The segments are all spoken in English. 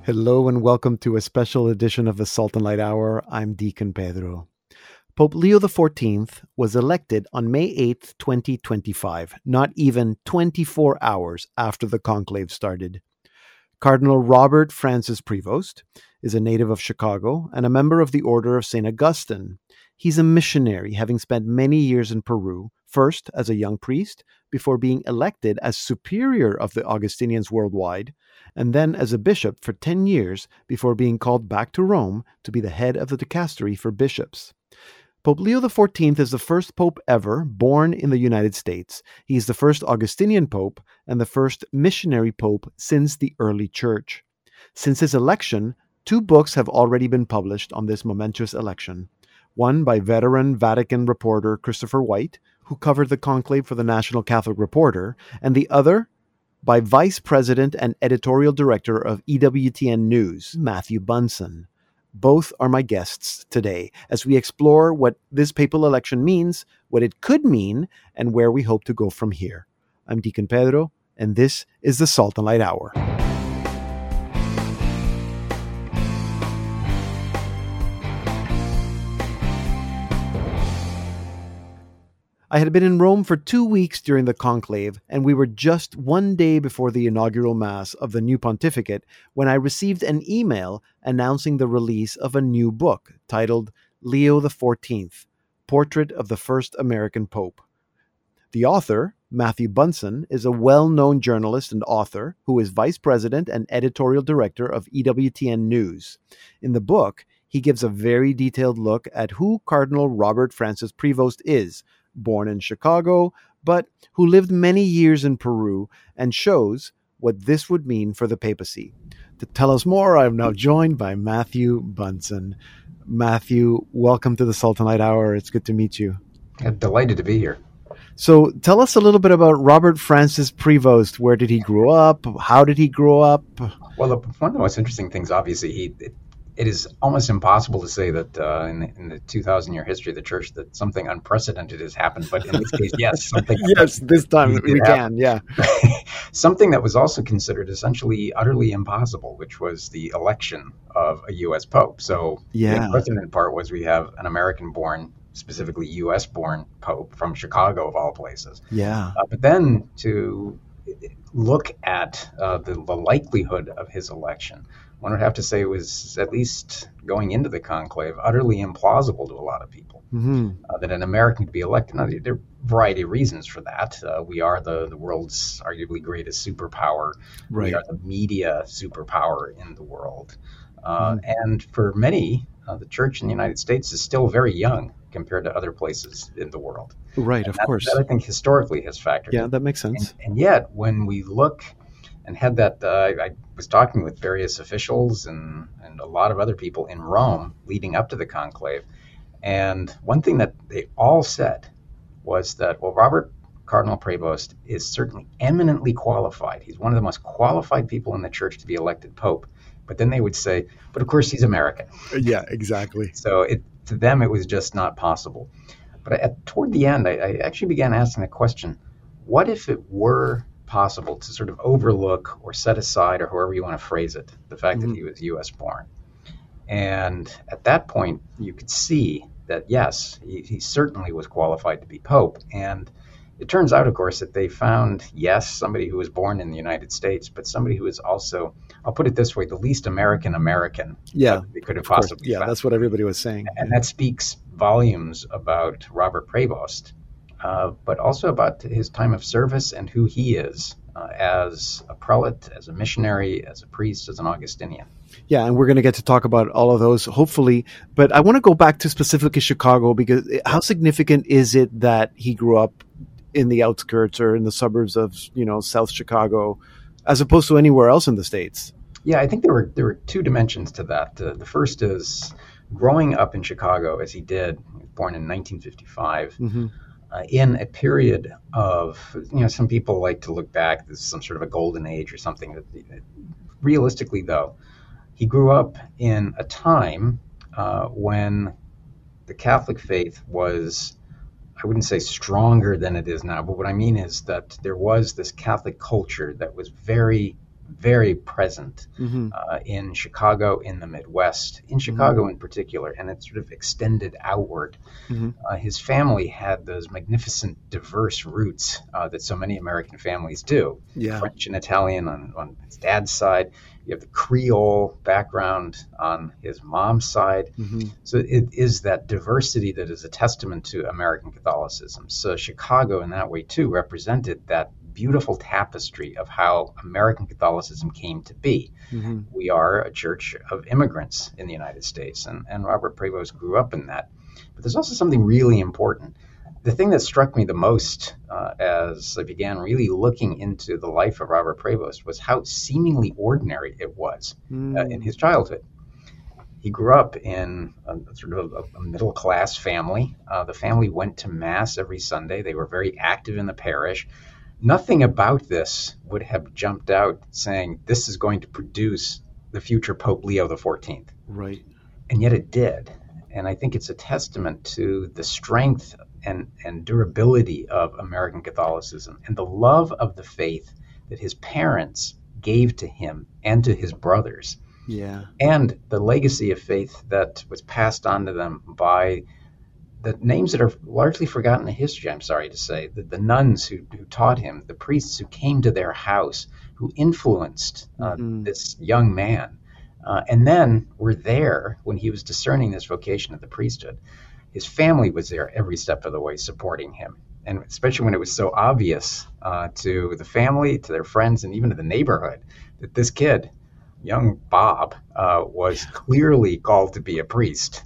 Hello and welcome to a special edition of the Salt and Light Hour. I'm Deacon Pedro. Pope Leo XIV was elected on May 8th, 2025, not even 24 hours after the conclave started. Cardinal Robert Francis Prevost is a native of Chicago and a member of the Order of St. Augustine. He's a missionary, having spent many years in Peru, first as a young priest, before being elected as superior of the Augustinians worldwide, and then as a bishop for 10 years before being called back to Rome to be the head of the dicastery for bishops. Pope Leo XIV is the first pope ever born in the United States. He is the first Augustinian pope and the first missionary pope since the early church. Since his election, 2 books have already been published on this momentous election. One by veteran Vatican reporter Christopher White, who covered the conclave for the National Catholic Reporter, and the other by Vice President and Editorial Director of EWTN News, Matthew Bunson. Both are my guests today as we explore what this papal election means, what it could mean, and where we hope to go from here. I'm Deacon Pedro, and this is the Salt and Light Hour. I had been in Rome for 2 weeks during the conclave, and we were just one day before the inaugural Mass of the new pontificate when I received an email announcing the release of a new book titled Leo XIV, Portrait of the First American Pope. The author, Matthew Bunson, is a well-known journalist and author who is Vice President and Editorial Director of EWTN News. In the book, he gives a very detailed look at who Cardinal Robert Francis Prevost is, born in Chicago, but who lived many years in Peru, and shows what this would mean for the papacy. To tell us more, I'm now joined by Matthew Bunson. Matthew, welcome to the Salt and Light Hour. It's good to meet you. I'm delighted to be here. So tell us a little bit about Robert Francis Prevost. Where did he grow up? How did he grow up? Well, one of the most interesting things, obviously, it is almost impossible to say that in the 2,000-year history of the church that something unprecedented has happened. But in this case, yes, something. Yes, this time we can, yeah. Something that was also considered essentially utterly impossible, which was the election of a U.S. Pope. So the unprecedented part was we have an American-born, specifically U.S.-born Pope from Chicago, of all places. Yeah. But then to look at the likelihood of his election, one would have to say it was, at least going into the conclave, utterly implausible to a lot of people that an American could be elected. Now, there are a variety of reasons for that. We are the world's arguably greatest superpower. Right. We are the media superpower in the world. And for many, the church in the United States is still very young compared to other places in the world. Right, of course. That I think historically has factored in. Yeah, that makes sense. And yet, when we look and had that, I was talking with various officials and a lot of other people in Rome leading up to the conclave. And one thing that they all said was that, well, Robert Cardinal Prevost is certainly eminently qualified. He's one of the most qualified people in the church to be elected Pope. But then they would say, but of course he's American. Yeah, exactly. So to them, it was just not possible. But toward the end, I actually began asking the question, what if it were possible to sort of overlook or set aside, or however you want to phrase it, the fact that he was U.S. born? And at that point, you could see that, yes, he certainly was qualified to be Pope. And it turns out, of course, that they found, yes, somebody who was born in the United States, but somebody who is also, I'll put it this way, the least American they could have possibly found. That's what everybody was saying. And that speaks volumes about Robert Prevost, but also about his time of service and who he is as a prelate, as a missionary, as a priest, as an Augustinian. Yeah, and we're going to get to talk about all of those, hopefully. But I want to go back to specifically Chicago, because how significant is it that he grew up in the outskirts or in the suburbs of, South Chicago, as opposed to anywhere else in the States? Yeah, I think there were 2 dimensions to that. The first is growing up in Chicago, as he did, born in 1955, in a period of, some people like to look back, this is some sort of a golden age or something. Realistically, though, he grew up in a time when the Catholic faith was, I wouldn't say stronger than it is now, but what I mean is that there was this Catholic culture that was very, very present Hmm. in Chicago, in the Midwest, in Hmm. Chicago in particular, and it sort of extended outward. Hmm. His family had those magnificent, diverse roots that so many American families do. Yeah. French and Italian on his dad's side. You have the Creole background on his mom's side. Hmm. So it is that diversity that is a testament to American Catholicism. So Chicago, in that way, too, represented that beautiful tapestry of how American Catholicism came to be. Hmm. We are a church of immigrants in the United States, and Robert Prevost grew up in that. But there's also something really important. The thing that struck me the most as I began really looking into the life of Robert Prevost was how seemingly ordinary it was in Mm. his childhood. He grew up in sort of a middle class family. The family went to Mass every Sunday. They were very active in the parish. Nothing about this would have jumped out saying this is going to produce the future Pope Leo XIV. Right. And yet it did. And I think it's a testament to the strength and durability of American Catholicism and the love of the faith that his parents gave to him and to his brothers, Yeah. and the legacy of faith that was passed on to them by the names that are largely forgotten in history, I'm sorry to say, the nuns who taught him, the priests who came to their house, who influenced Hmm. this young man, and then were there when he was discerning this vocation of the priesthood. His family was there every step of the way supporting him. And especially when it was so obvious to the family, to their friends, and even to the neighborhood that this kid, young Bob, was clearly called to be a priest.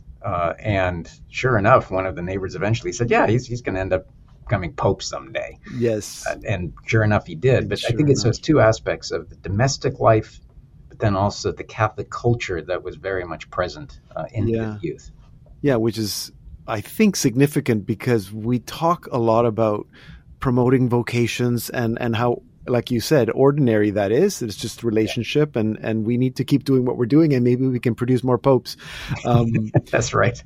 And sure enough, one of the neighbors eventually said, yeah, he's going to end up becoming Pope someday. Yes. And sure enough, he did. And But I sure think it's those enough. two aspects of the domestic life, but then also the Catholic culture that was very much present in his Yeah. youth. Yeah, which is, I think, significant because we talk a lot about promoting vocations and how, like you said, ordinary that is. It's just relationship, and we need to keep doing what we're doing, and maybe we can produce more popes. Um, That's right.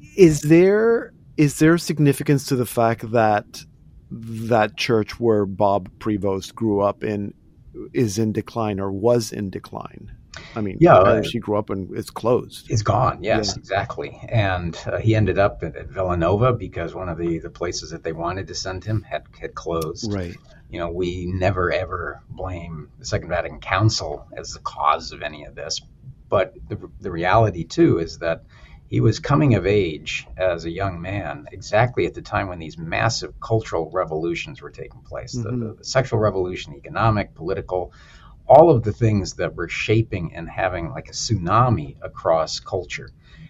is there significance to the fact that that church where Bob Prevost grew up in is in decline or was in decline? I mean, Yeah, the parish he grew up in is closed. is gone. Yeah. Yes, exactly. And he ended up at Villanova because one of the places that they wanted to send him had closed. Right. We never ever blame the Second Vatican Council as the cause of any of this. But the reality, too, is that he was coming of age as a young man exactly at the time when these massive cultural revolutions were taking place, Hmm. the sexual revolution, economic, political, all of the things that were shaping and having like a tsunami across culture.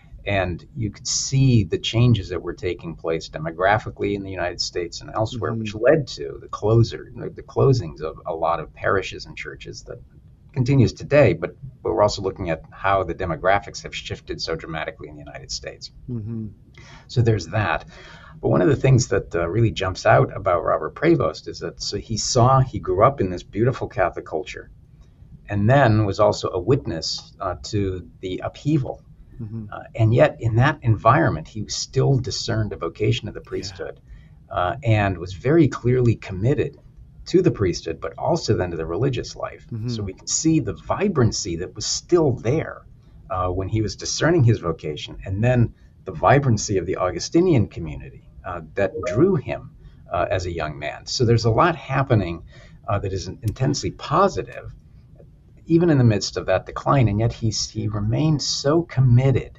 And you could see the changes that were taking place demographically in the United States and elsewhere, Hmm. which led to the closings of a lot of parishes and churches that continues today. But we're also looking at how the demographics have shifted so dramatically in the United States. Hmm. So there's that. But one of the things that really jumps out about Robert Prevost is that he grew up in this beautiful Catholic culture, and then was also a witness to the upheaval. Hmm. And yet, in that environment, he still discerned a vocation of the Yeah. priesthood and was very clearly committed to the priesthood, but also then to the religious life. So Hmm. we could see the vibrancy that was still there when he was discerning his vocation, and then the vibrancy of the Augustinian community that drew him as a young man. So there's a lot happening that is intensely positive, even in the midst of that decline, and yet he remained so committed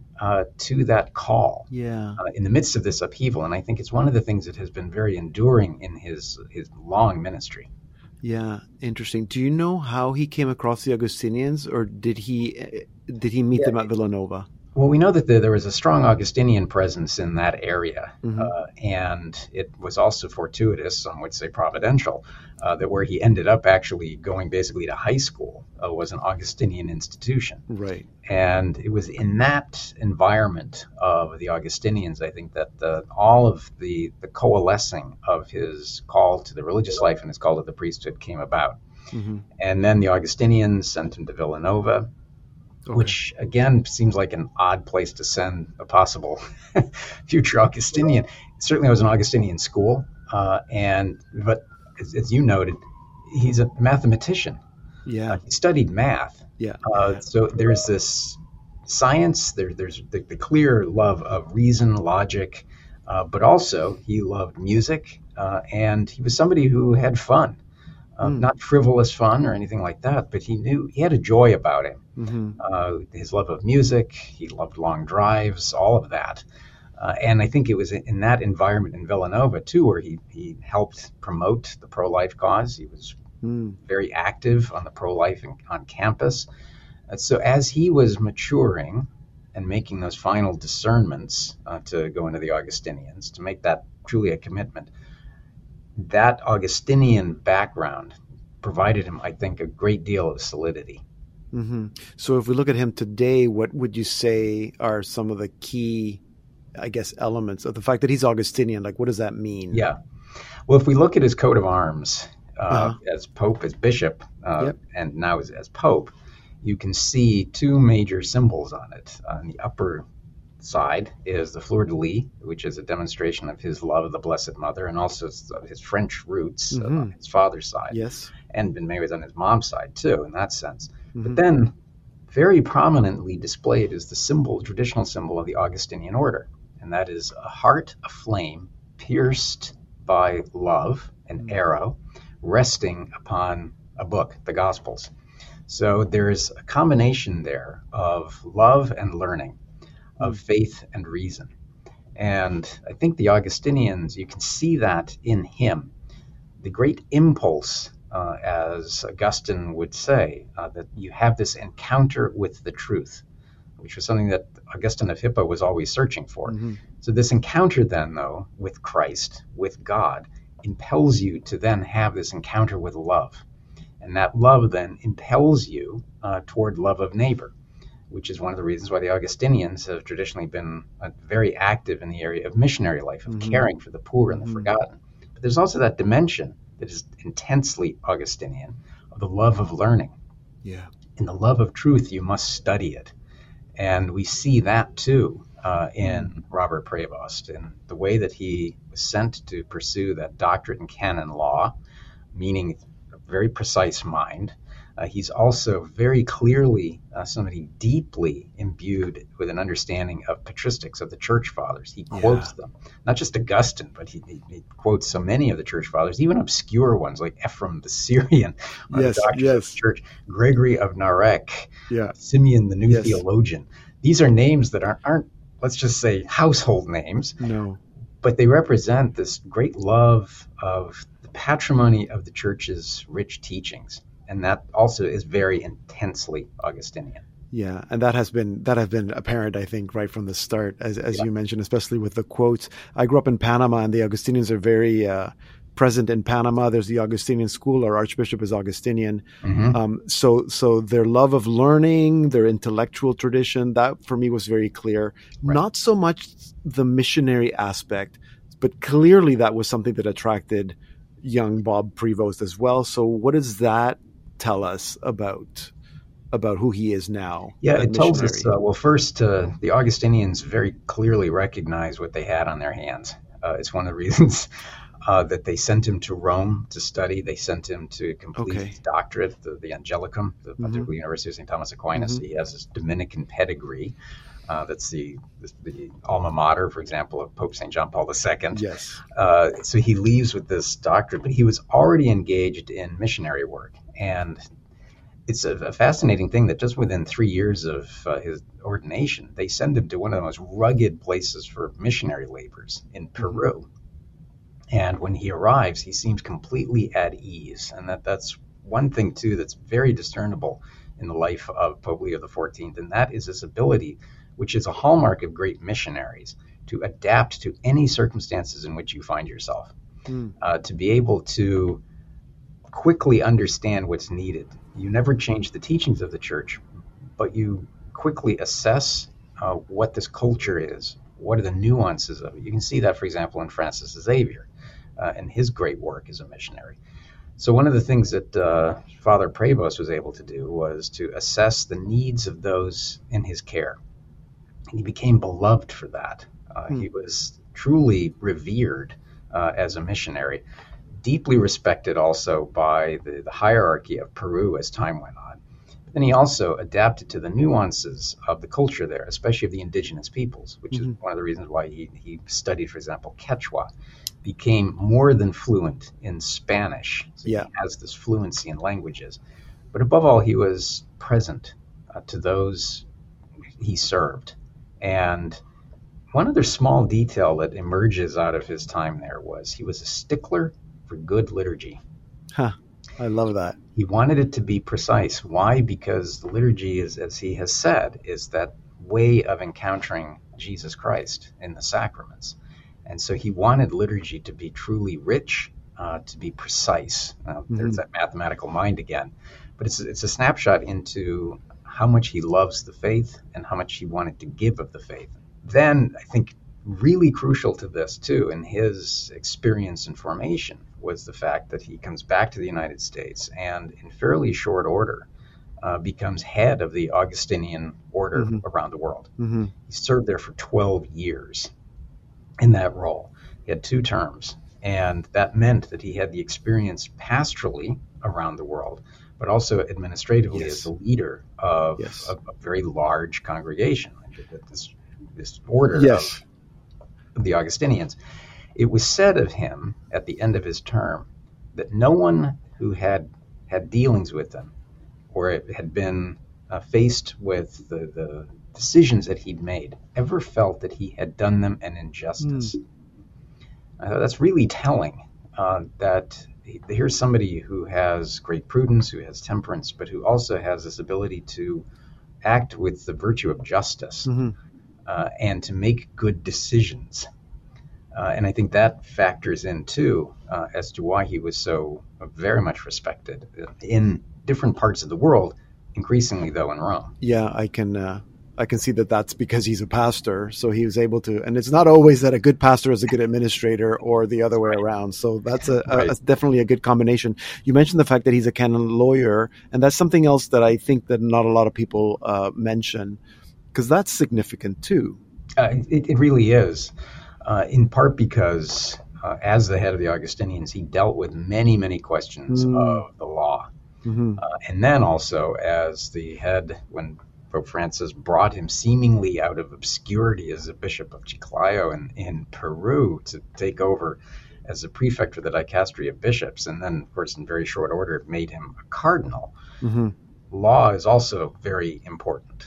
to that call Yeah. in the midst of this upheaval. And I think it's one of the things that has been very enduring in his long ministry. Yeah. Interesting. Do you know how he came across the Augustinians, or did he meet them Yeah. at Villanova? Well, we know that there was a strong Augustinian presence in that area, Hmm. and it was also fortuitous, some would say providential, that where he ended up actually going basically to high school was an Augustinian institution. Right. And it was in that environment of the Augustinians, I think, that all of the coalescing of his call to the religious life and his call to the priesthood came about. Hmm. And then the Augustinians sent him to Villanova, Okay. which again seems like an odd place to send a possible future Augustinian. Certainly, it was an Augustinian school, but as you noted, he's a mathematician. Yeah. He studied math. Yeah. Yeah. So there's this science, there's the clear love of reason, logic, but also he loved music, and he was somebody who had fun. Mm. Not frivolous fun or anything like that, but he knew he had a joy about him. Hmm. His love of music, he loved long drives, all of that. And I think it was in that environment in Villanova, too, where he helped promote the pro life cause. He was Mm. very active on the pro life on campus. So as he was maturing and making those final discernments to go into the Augustinians, to make that truly a commitment, that Augustinian background provided him, I think, a great deal of solidity. Hmm. So if we look at him today, what would you say are some of the key, I guess, elements of the fact that he's Augustinian? Like, what does that mean? Yeah. Well, if we look at his coat of arms Uh-huh. as Pope, as Bishop, Yep. and now as Pope, you can see two major symbols on it. On the upper side is the fleur de lis, which is a demonstration of his love of the Blessed Mother and also of his French roots Hmm. on his father's side, Yes. and in many ways on his mom's side too, in that sense. But Hmm. then, very prominently displayed is the symbol, traditional symbol of the Augustinian order, and that is a heart aflame, pierced by love, an arrow, resting upon a book, the Gospels. So there is a combination there of love and learning, of faith and reason. And I think the Augustinians, you can see that in him. The great impulse, as Augustine would say, that you have this encounter with the truth, which was something that Augustine of Hippo was always searching for. Hmm. So this encounter then, though, with Christ, with God, impels you to then have this encounter with love. And that love then impels you toward love of neighbor, which is one of the reasons why the Augustinians have traditionally been very active in the area of missionary life, of caring for the poor and the forgotten. But there's also that dimension that is intensely Augustinian of the love of learning. Yeah. In the love of truth, you must study it. And we see that too in Robert Prevost, in the way that he was sent to pursue that doctorate in canon law, meaning a very precise mind. He's also very clearly somebody deeply imbued with an understanding of patristics, of the church fathers. He quotes them, not just Augustine, but he quotes so many of the church fathers, even obscure ones like Ephraim the Syrian, Yes. the doctor of the Yes. church, Gregory of Narek, Yeah. Simeon the new Yes. theologian. These are names that aren't, let's just say, household names, No. but they represent this great love of the patrimony of the church's rich teachings. And that also is very intensely Augustinian. Yeah, and that has been apparent, I think, right from the start, as you mentioned, especially with the quotes. I grew up in Panama, and the Augustinians are very present in Panama. There's the Augustinian school. Our archbishop is Augustinian. So their love of learning, their intellectual tradition, that for me was very clear. Right. Not so much the missionary aspect, but clearly that was something that attracted young Bob Prevost as well. So what does that tell us about who he is now? Yeah, as it tells us, missionary? well, first, the Augustinians very clearly recognized what they had on their hands. It's one of the reasons that they sent him to Rome to study. They sent him to complete his doctorate, the Angelicum, the Pontifical University of St. Thomas Aquinas. He has his Dominican pedigree. That's the alma mater, for example, of Pope St. John Paul II. Yes. So he leaves with this doctorate, but he was already engaged in missionary work. And it's a fascinating thing that just within 3 years of his ordination, they send him to one of the most rugged places for missionary labors in Peru. And when he arrives, he seems completely at ease. And that's one thing, too, that's very discernible in the life of Pope Leo XIV. And that is his ability, which is a hallmark of great missionaries, to adapt to any circumstances in which you find yourself, to be able to quickly understand what's needed. You never change the teachings of the church, but you quickly assess what this culture is. What are the nuances of it? You can see that, for example, in Francis Xavier and his great work as a missionary. So one of the things that Father Prevost was able to do was to assess the needs of those in his care. And he became beloved for that. He was truly revered as a missionary. deeply respected also by the hierarchy of Peru as time went on. But then he also adapted to the nuances of the culture there, especially of the indigenous peoples, which is one of the reasons why he studied, for example, Quechua, became more than fluent in Spanish. So Yeah. he has this fluency in languages. But above all, he was present to those he served. And one other small detail that emerges out of his time there was he was a stickler for good liturgy. Huh. I love that. He wanted it to be precise. Why? Because the liturgy is, as he has said, is that way of encountering Jesus Christ in the sacraments. And so he wanted liturgy to be truly rich, to be precise. There's that mathematical mind again. But it's a snapshot into how much he loves the faith and how much he wanted to give of the faith. Then I think really crucial to this too, in his experience and formation, was the fact that he comes back to the United States and in fairly short order becomes head of the Augustinian order around the world. He served there for 12 years in that role. He had 2 terms, and that meant that he had the experience pastorally around the world, but also administratively as the leader of a very large congregation. This order of the Augustinians. It was said of him at the end of his term that no one who had dealings with him or had been faced with the decisions that he'd made ever felt that he had done them an injustice. That's really telling, that here's somebody who has great prudence, who has temperance, but who also has this ability to act with the virtue of justice. And to make good decisions. And I think that factors in, too, as to why he was so very much respected in different parts of the world, increasingly, though, in Rome. Yeah, I can see that that's because he's a pastor. So he was able to, and it's not always that a good pastor is a good administrator or the other way around. So that's definitely a good combination. You mentioned the fact that he's a canon lawyer, and that's something else that I think that not a lot of people mention. Because that's significant too. It really is, in part because as the head of the Augustinians, he dealt with many, many questions of the law. And then also as the head, when Pope Francis brought him seemingly out of obscurity as a bishop of Chiclayo in Peru to take over as a prefect for the dicastery of bishops, and then, of course, in very short order, made him a cardinal. Law is also very important.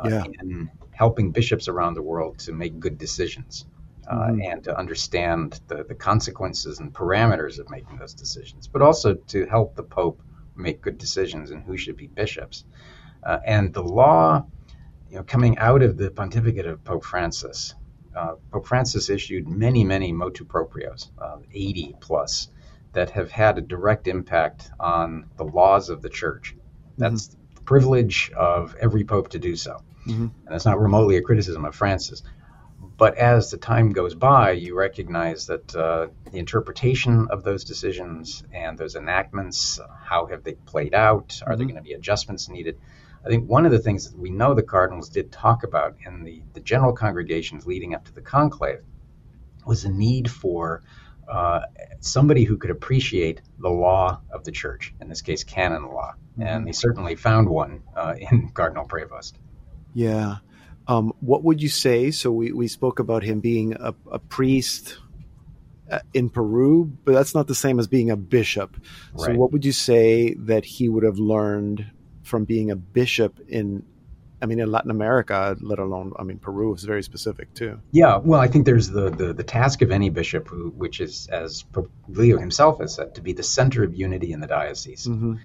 In helping bishops around the world to make good decisions and to understand the consequences and parameters of making those decisions, but also to help the Pope make good decisions in who should be bishops. And the law, coming out of the pontificate of Pope Francis, Pope Francis issued many, many motu proprios, 80 plus, that have had a direct impact on the laws of the church. That's the privilege of every pope to do so. And that's not remotely a criticism of Francis. But as the time goes by, you recognize that the interpretation of those decisions and those enactments, how have they played out? Are there going to be adjustments needed? I think one of the things that we know the cardinals did talk about in the general congregations leading up to the conclave was a need for somebody who could appreciate the law of the church, in this case, canon law. And they certainly found one in Cardinal Prevost. Yeah. What would you say? So we spoke about him being a priest in Peru, but that's not the same as being a bishop. Right. So what would you say that he would have learned from being a bishop in Latin America, let alone, Peru is very specific too. Yeah, well, I think there's the task of any bishop, which is, as Pope Leo himself has said, to be the center of unity in the diocese.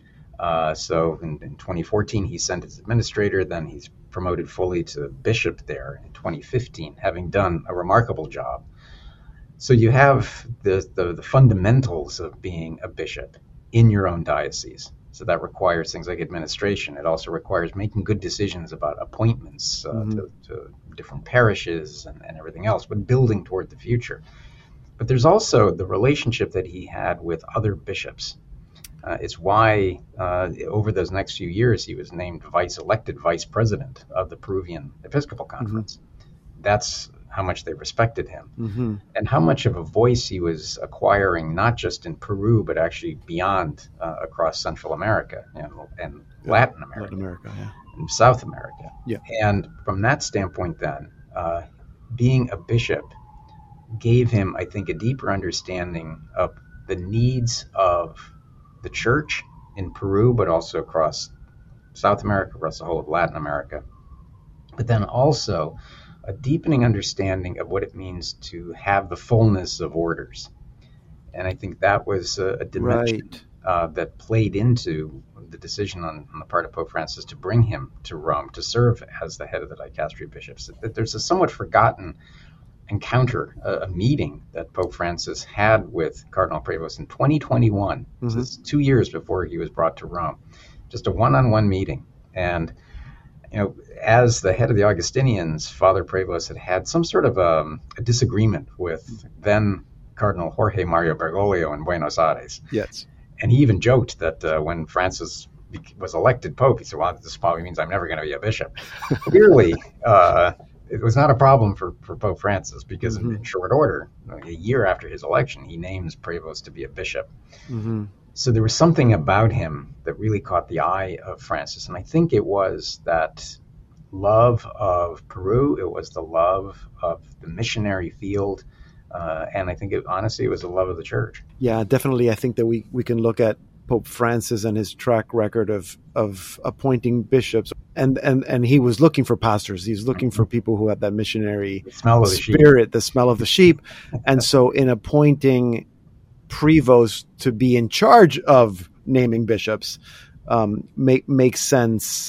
So in 2014, he sent his administrator, then he's promoted fully to bishop there in 2015, having done a remarkable job. So you have the fundamentals of being a bishop in your own diocese. So that requires things like administration. It also requires making good decisions about appointments to different parishes and everything else, but building toward the future. But there's also the relationship that he had with other bishops. It's why over those next few years he was named elected vice president of the Peruvian Episcopal Conference. That's how much they respected him, Mm-hmm. and how much of a voice he was acquiring, not just in Peru, but actually beyond across Central America and Latin Latin America America, yeah. and South America. Yeah. And from that standpoint, then, being a bishop gave him, I think, a deeper understanding of the needs of the church in Peru, but also across South America, across the whole of Latin America. But then also a deepening understanding of what it means to have the fullness of orders. And I think that was a dimension that played into the decision on the part of Pope Francis to bring him to Rome to serve as the head of the dicastery of bishops. That there's a somewhat forgotten encounter, a meeting that Pope Francis had with Cardinal Prevost in 2021. Mm-hmm. So it's 2 years before he was brought to Rome. Just a one-on-one meeting. And as the head of the Augustinians, Father Prevost had some sort of a disagreement with then Cardinal Jorge Mario Bergoglio in Buenos Aires. Yes. And he even joked that when Francis was elected Pope, he said, well, this probably means I'm never going to be a bishop. Clearly, it was not a problem for Pope Francis because Mm-hmm. in short order, a year after his election, he names Prevost to be a bishop. Mm-hmm. So there was something about him that really caught the eye of Francis. And I think it was that love of Peru. It was the love of the missionary field. And I think, honestly, it was the love of the church. Yeah, definitely. I think that we can look at Pope Francis and his track record of appointing bishops. And he was looking for pastors. He's looking for people who have that missionary spirit, the smell of the sheep. And so in appointing Prevost to be in charge of naming bishops makes sense.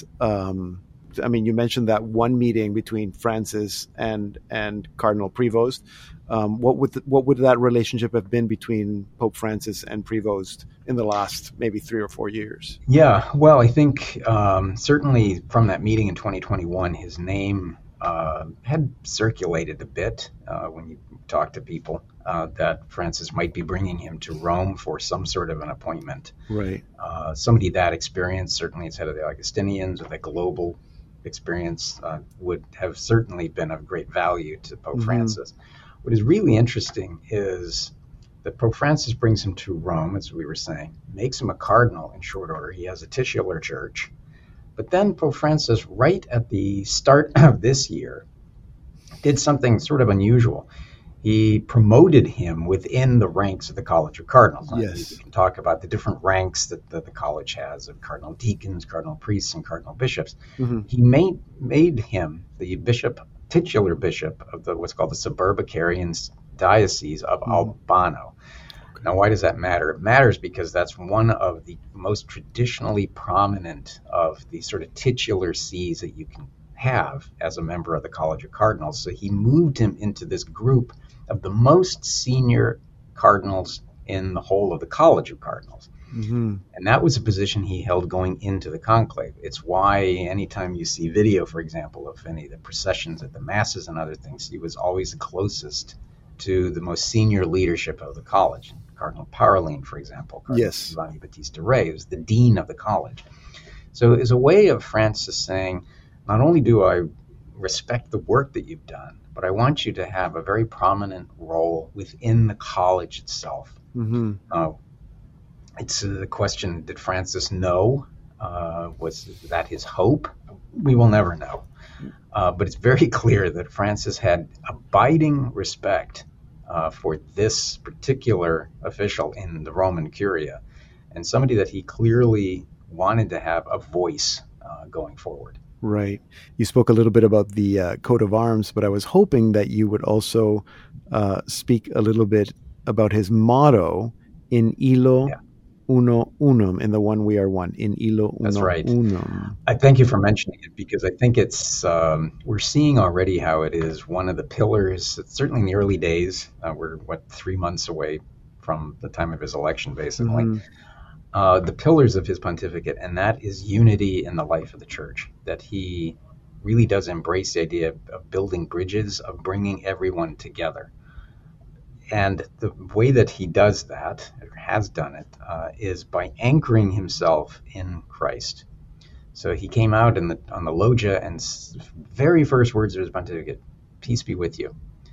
I mean, you mentioned that one meeting between Francis and Cardinal Prevost. What would that relationship have been between Pope Francis and Prevost in the last maybe 3 or 4 years? Yeah, well, I think certainly from that meeting in 2021, his name had circulated a bit when you talk to people that Francis might be bringing him to Rome for some sort of an appointment. Right. Somebody that experienced, certainly as head of the Augustinians, with a global experience, would have certainly been of great value to Pope Mm-hmm. Francis. What is really interesting is that Pope Francis brings him to Rome, as we were saying, makes him a cardinal in short order. He has a titular church. But then Pope Francis, right at the start of this year, did something sort of unusual. He promoted him within the ranks of the College of Cardinals. Yes. We can talk about the different ranks that the college has of cardinal deacons, cardinal priests, and cardinal bishops. Mm-hmm. He made him the titular bishop of what's called the Suburbicarian Diocese of Albano. Okay. Now, why does that matter? It matters because that's one of the most traditionally prominent of the sort of titular sees that you can have as a member of the College of Cardinals. So he moved him into this group of the most senior cardinals in the whole of the College of Cardinals. Mm-hmm. And that was a position he held going into the conclave. It's why anytime you see video, for example, of any of the processions at the masses and other things, he was always the closest to the most senior leadership of the college. Cardinal Parolin, for example, Cardinal Giovanni Battista Re, was the dean of the college. So it's a way of Francis saying, not only do I respect the work that you've done, but I want you to have a very prominent role within the college itself. Mm-hmm. It's the question, did Francis know? Was that his hope? We will never know. But it's very clear that Francis had abiding respect for this particular official in the Roman Curia, and somebody that he clearly wanted to have a voice going forward. Right. You spoke a little bit about the coat of arms, but I was hoping that you would also speak a little bit about his motto, in illo uno unum, in the one we are one, in illo uno That's right. unum. I thank you for mentioning it because I think it's, we're seeing already how it is one of the pillars, certainly in the early days. We're, 3 months away from the time of his election, basically. Mm-hmm. The pillars of his pontificate, and that is unity in the life of the church, that he really does embrace the idea of building bridges, of bringing everyone together. And the way that he does that, or has done it, is by anchoring himself in Christ. So he came out on the loggia, and very first words of his pontificate, peace be with you.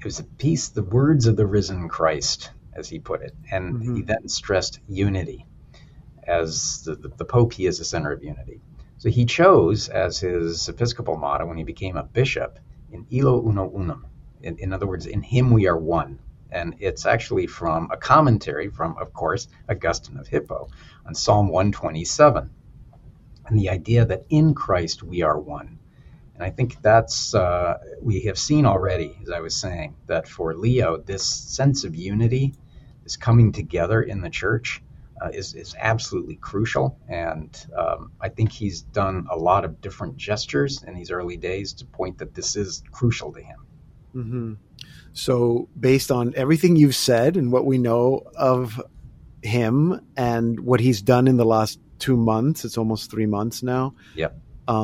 it was a piece, the words of the risen Christ, as he put it. And he then stressed unity. As the Pope, he is the center of unity. So he chose as his Episcopal motto when he became a bishop, in illo uno unum. In other words, in him we are one. And it's actually from a commentary from, of course, Augustine of Hippo on Psalm 127. And the idea that in Christ we are one. And I think that's, we have seen already, as I was saying, that for Leo, this sense of unity, this coming together in the church, is absolutely crucial. And I think he's done a lot of different gestures in these early days to point that this is crucial to him. Mm-hmm. So based on everything you've said and what we know of him and what he's done in the last 2 months, it's almost 3 months now. Yep.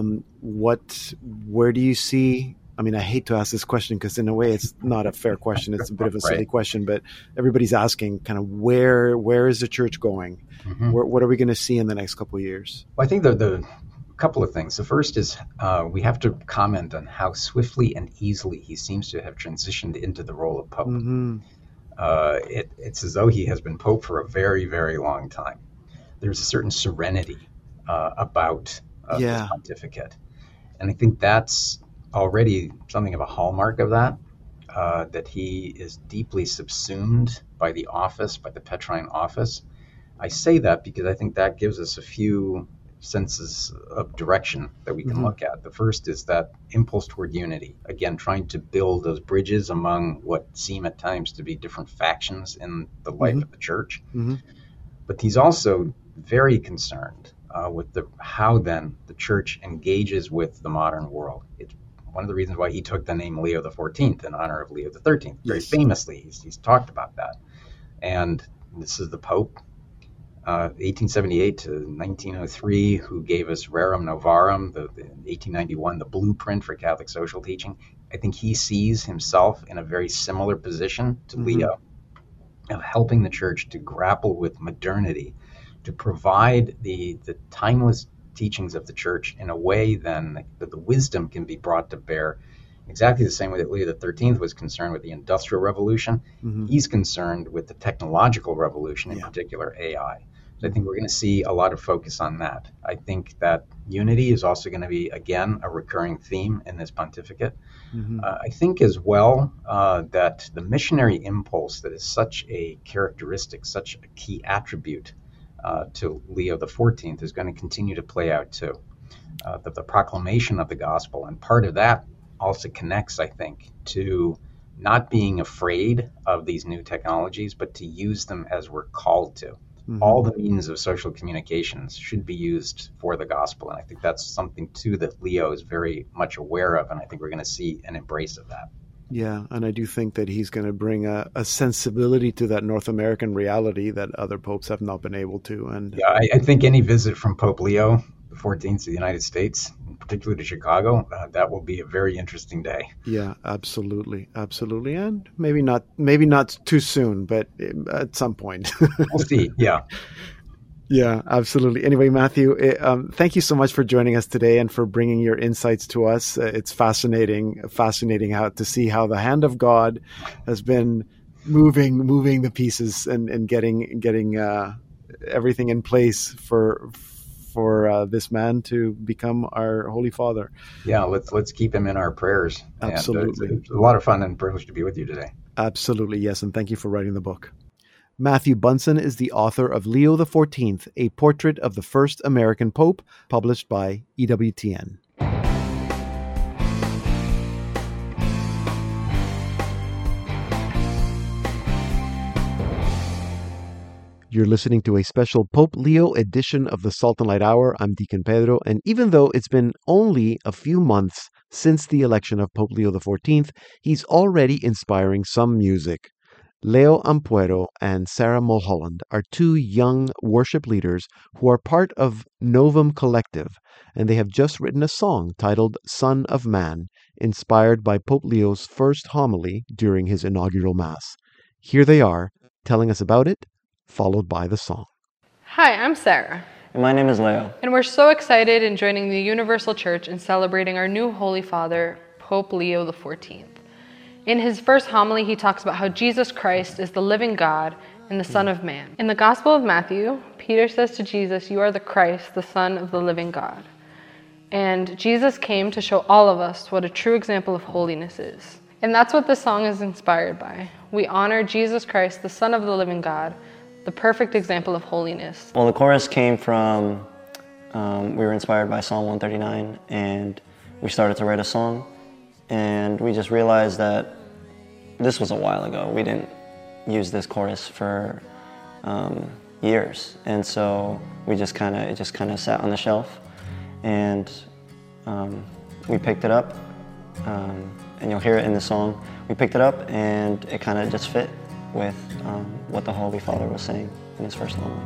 Where do you see, I mean, I hate to ask this question because in a way it's not a fair question. It's a bit of a silly question, but everybody's asking kind of where is the church going? Mm-hmm. What are we going to see in the next couple of years? Well, I think the couple of things. The first is we have to comment on how swiftly and easily he seems to have transitioned into the role of Pope. Mm-hmm. It's as though he has been Pope for a very, very long time. There's a certain serenity about his pontificate. And I think that's already something of a hallmark of that, that he is deeply subsumed by the office, by the Petrine office. I say that because I think that gives us a few senses of direction that we can look at. The first is that impulse toward unity. Again, trying to build those bridges among what seem at times to be different factions in the life of the church. Mm-hmm. But he's also very concerned with how then the church engages with the modern world. It's one of the reasons why he took the name Leo XIV in honor of Leo XIII. Very famously, he's talked about that. And this is the Pope, 1878 to 1903, who gave us Rerum Novarum, the 1891, the blueprint for Catholic social teaching. I think he sees himself in a very similar position to Leo, of helping the church to grapple with modernity, to provide the timeless teachings of the church in a way then that the wisdom can be brought to bear exactly the same way that Leo XIII was concerned with the Industrial Revolution. Mm-hmm. He's concerned with the technological revolution, in particular AI. So I think we're going to see a lot of focus on that. I think that unity is also going to be, again, a recurring theme in this pontificate. Mm-hmm. I think as well that the missionary impulse that is such a characteristic, such a key attribute to Leo XIV is going to continue to play out too. The proclamation of the gospel, and part of that also connects, I think, to not being afraid of these new technologies, but to use them as we're called to. Mm-hmm. All the means of social communications should be used for the gospel. And I think that's something, too, that Leo is very much aware of. And I think we're going to see an embrace of that. Yeah, and I do think that he's going to bring a sensibility to that North American reality that other popes have not been able to. And yeah, I think any visit from Pope Leo XIV to the United States, particularly to Chicago, that will be a very interesting day. Yeah, absolutely, absolutely, and maybe not too soon, but at some point. We'll see. Yeah. Yeah, absolutely. Anyway, Matthew, thank you so much for joining us today and for bringing your insights to us. It's fascinating how to see how the hand of God has been moving the pieces and getting everything in place for this man to become our Holy Father. Yeah, let's keep him in our prayers. Absolutely. And, it's a lot of fun and privilege to be with you today. Absolutely, yes, and thank you for writing the book. Matthew Bunson is the author of Leo XIV, A Portrait of the First American Pope, published by EWTN. You're listening to a special Pope Leo edition of the Salt and Light Hour. I'm Deacon Pedro, and even though it's been only a few months since the election of Pope Leo XIV, he's already inspiring some music. Leo Ampuero and Sarah Mulholland are two young worship leaders who are part of Novum Collective, and they have just written a song titled Son of Man, inspired by Pope Leo's first homily during his inaugural Mass. Here they are, telling us about it, followed by the song. Hi, I'm Sarah. And my name is Leo. And we're so excited in joining the Universal Church in celebrating our new Holy Father, Pope Leo XIV. In his first homily, he talks about how Jesus Christ is the living God and the Son of Man. In the Gospel of Matthew, Peter says to Jesus, "You are the Christ, the Son of the living God." And Jesus came to show all of us what a true example of holiness is. And that's what this song is inspired by. We honor Jesus Christ, the Son of the living God, the perfect example of holiness. Well, the chorus came from, we were inspired by Psalm 139, and we started to write a song, and we just realized that this was a while ago. We didn't use this chorus for years, and so it just kind of sat on the shelf, and we picked it up, and you'll hear it in the song. We picked it up, and it kind of just fit with what the Holy Father was saying in his first homily.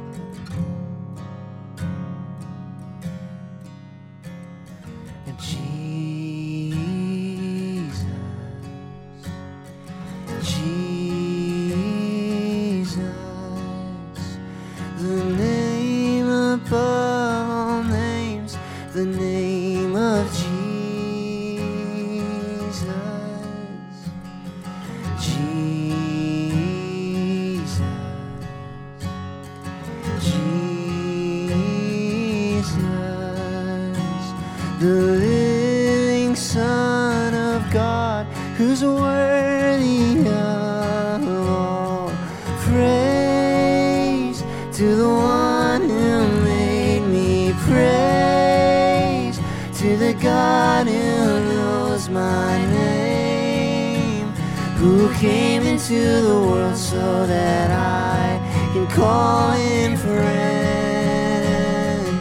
The living Son of God, who's worthy of all praise. To the one who made me, praise. To the God who knows my name, who came into the world so that I can call him friend.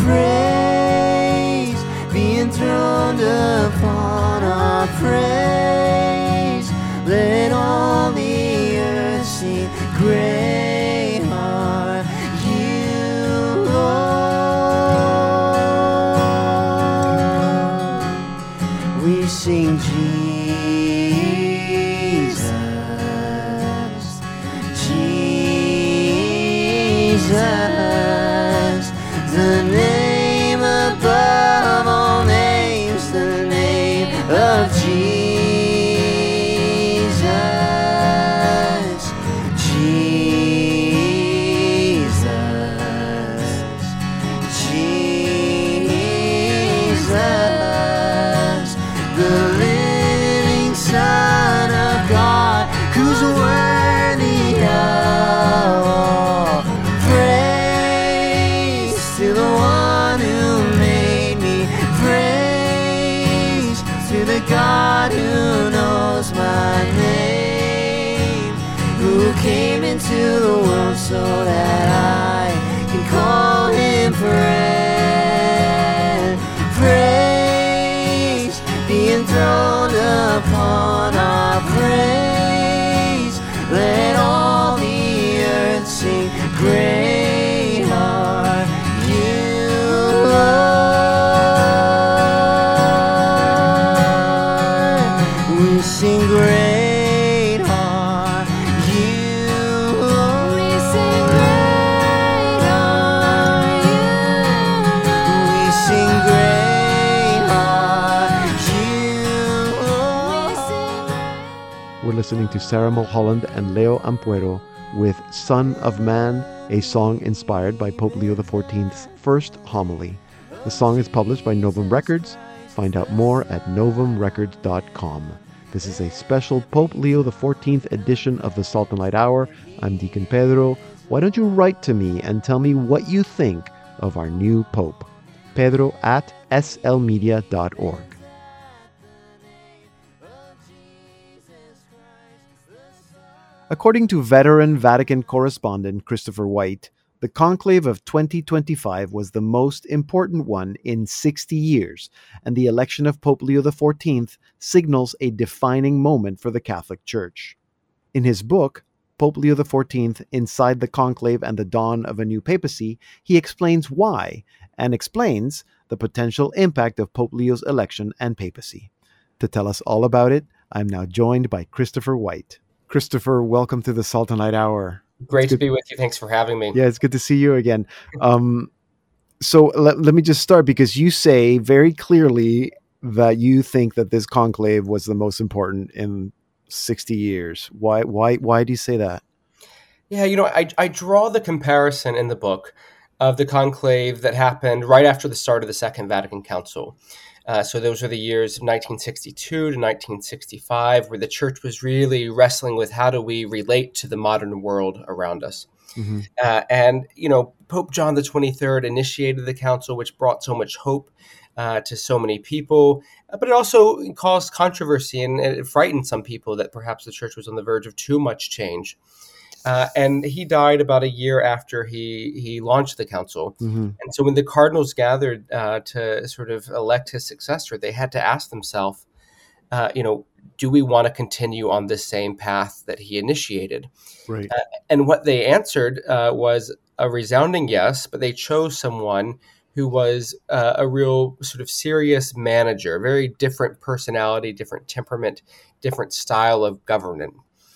Praise be enthroned upon our praise. Let all the earth sing, great are you, Lord. We sing Jesus, Jesus, the name above all names, the name of Jesus, Jesus, Jesus, the living Son of God, who's worthy of all praise. To the one who made me, praise. To the God who knows my name, who came into the world so that I can call him friend. Praise be enthroned upon our praise. Let all the earth sing, great are you, Lord. We sing, great are you, Lord. We sing, great are you, Lord. We sing, great are you, Lord. We're listening to Sarah Mulholland and Leo Ampuero with Son of Man, a song inspired by Pope Leo XIV's first homily. The song is published by Novum Records. Find out more at novumrecords.com. This is a special Pope Leo XIV edition of the Salt and Light Hour. I'm Deacon Pedro. Why don't you write to me and tell me what you think of our new Pope? pedro@slmedia.org. According to veteran Vatican correspondent Christopher White, the conclave of 2025 was the most important one in 60 years, and the election of Pope Leo XIV signals a defining moment for the Catholic Church. In his book, Pope Leo XIV, Inside the Conclave and the Dawn of a New Papacy, he explains why, and explains the potential impact of Pope Leo's election and papacy. To tell us all about it, I'm now joined by Christopher White. Christopher, welcome to the Salt and Light Hour. Great to be with you. Thanks for having me. Yeah, it's good to see you again. So let me just start, because you say very clearly that you think that this conclave was the most important in 60 years. Why do you say that? Yeah, I draw the comparison in the book of the conclave that happened right after the start of the Second Vatican Council. So those are the years of 1962 to 1965, where the church was really wrestling with how do we relate to the modern world around us. Mm-hmm. And Pope John the 23rd initiated the council, which brought so much hope to so many people, but it also caused controversy and it frightened some people that perhaps the church was on the verge of too much change. And he died about a year after he launched the council. Mm-hmm. And so when the cardinals gathered to sort of elect his successor, they had to ask themselves, do we want to continue on this same path that he initiated? Right. And what they answered was a resounding yes, but they chose someone who was a real sort of serious manager, very different personality, different temperament, different style of governing.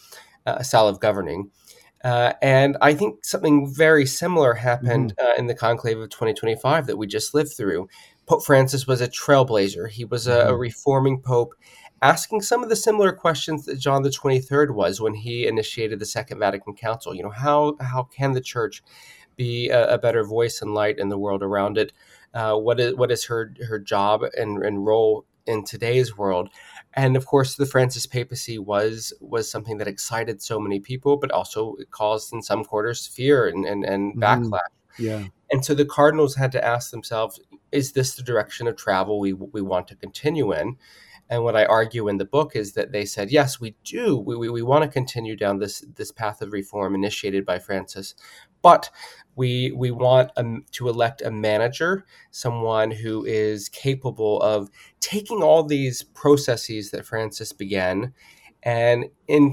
And I think something very similar happened in the conclave of 2025 that we just lived through. Pope Francis was a trailblazer. He was a reforming pope, asking some of the similar questions that John the 23rd was when he initiated the Second Vatican Council. How can the church be a better voice and light in the world around it? What is her job and role in today's world? And of course, the Francis papacy was something that excited so many people, but also it caused in some quarters fear and backlash. Yeah. And so the cardinals had to ask themselves, is this the direction of travel we want to continue in? And what I argue in the book is that they said, yes, we do. We want to continue down this path of reform initiated by Francis, but we want to elect a manager, someone who is capable of taking all these processes that Francis began and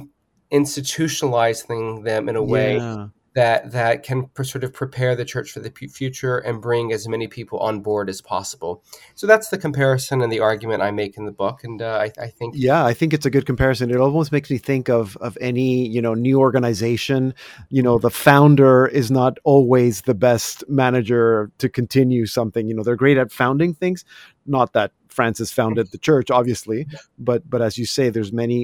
institutionalizing them in a way that can sort of prepare the church for the future and bring as many people on board as possible. So that's the comparison and the argument I make in the book. And I think... Yeah, I think it's a good comparison. It almost makes me think of any, new organization. The founder is not always the best manager to continue something. They're great at founding things. Not that Francis founded the church, obviously, but as you say, there's many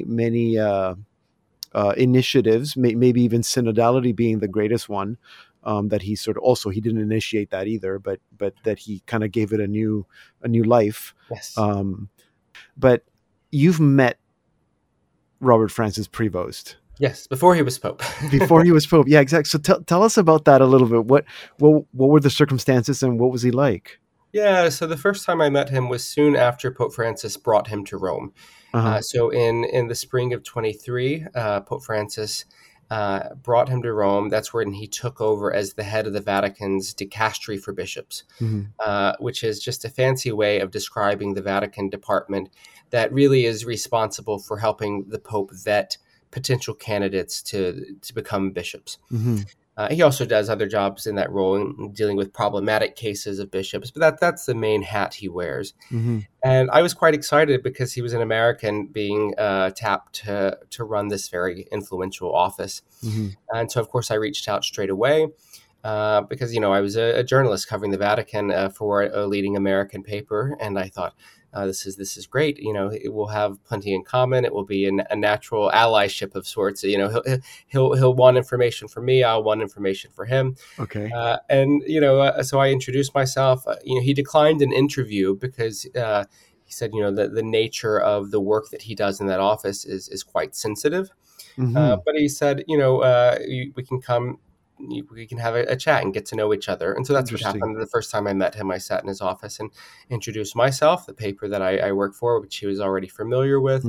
initiatives, maybe even synodality being the greatest one, that he sort of also, he didn't initiate that either, but that he kind of gave it a new life. Yes. But you've met Robert Francis Prevost. Yes, before he was Pope. Before he was Pope. Yeah, exactly. So tell us about that a little bit. What were the circumstances and what was he like? Yeah, so the first time I met him was soon after Pope Francis brought him to Rome. So in the spring of 23, Pope Francis brought him to Rome. That's when he took over as the head of the Vatican's dicastery for bishops, which is just a fancy way of describing the Vatican department that really is responsible for helping the Pope vet potential candidates to become bishops. He also does other jobs in that role, in dealing with problematic cases of bishops, but that's the main hat he wears. And I was quite excited because he was an American being tapped to run this very influential office. And so, of course, I reached out straight away because, I was a journalist covering the Vatican for a leading American paper, and I thought, this is great. It will have plenty in common. It will be a natural allyship of sorts. He'll want information from me. I'll want information for him. Okay. So I introduced myself. He declined an interview because he said, the nature of the work that he does in that office is quite sensitive. But he said, we can come. We can have a chat and get to know each other. And so that's what happened. The first time I met him, I sat in his office and introduced myself, the paper that I work for, which he was already familiar with.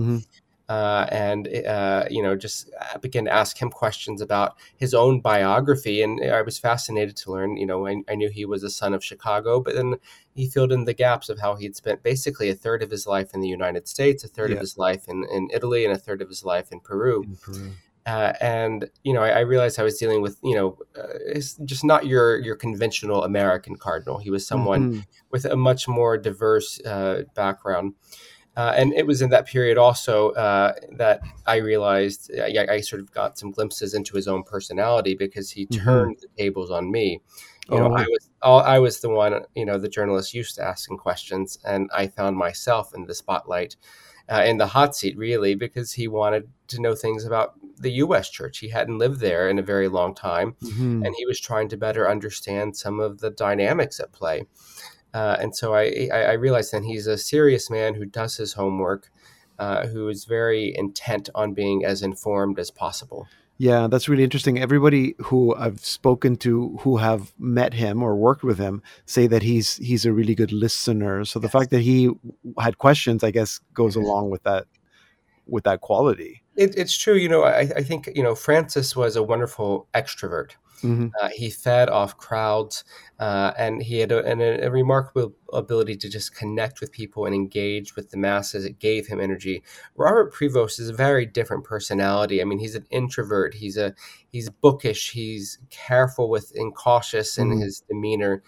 Just began to ask him questions about his own biography. And I was fascinated to learn, I knew he was a son of Chicago, but then he filled in the gaps of how he'd spent basically a third of his life in the United States, a third of his life in Italy, and a third of his life in Peru. I realized I was dealing with, it's just not your conventional American cardinal. He was someone with a much more diverse background. And it was in that period also that I realized I sort of got some glimpses into his own personality, because he turned the tables on me. I was the one, the journalist used to asking questions, and I found myself in the spotlight, in the hot seat, really, because he wanted to know things about the U.S. church. He hadn't lived there in a very long time, and he was trying to better understand some of the dynamics at play. And so I realized then he's a serious man who does his homework, who is very intent on being as informed as possible. Yeah, that's really interesting. Everybody who I've spoken to who have met him or worked with him say that he's a really good listener. So the fact that he had questions, I guess, goes along with that quality. It's true. I think, Francis was a wonderful extrovert. He fed off crowds, and he had a remarkable ability to just connect with people and engage with the masses. It gave him energy. Robert Prevost is a very different personality. I mean, he's an introvert. He's bookish. He's careful and cautious in his demeanor.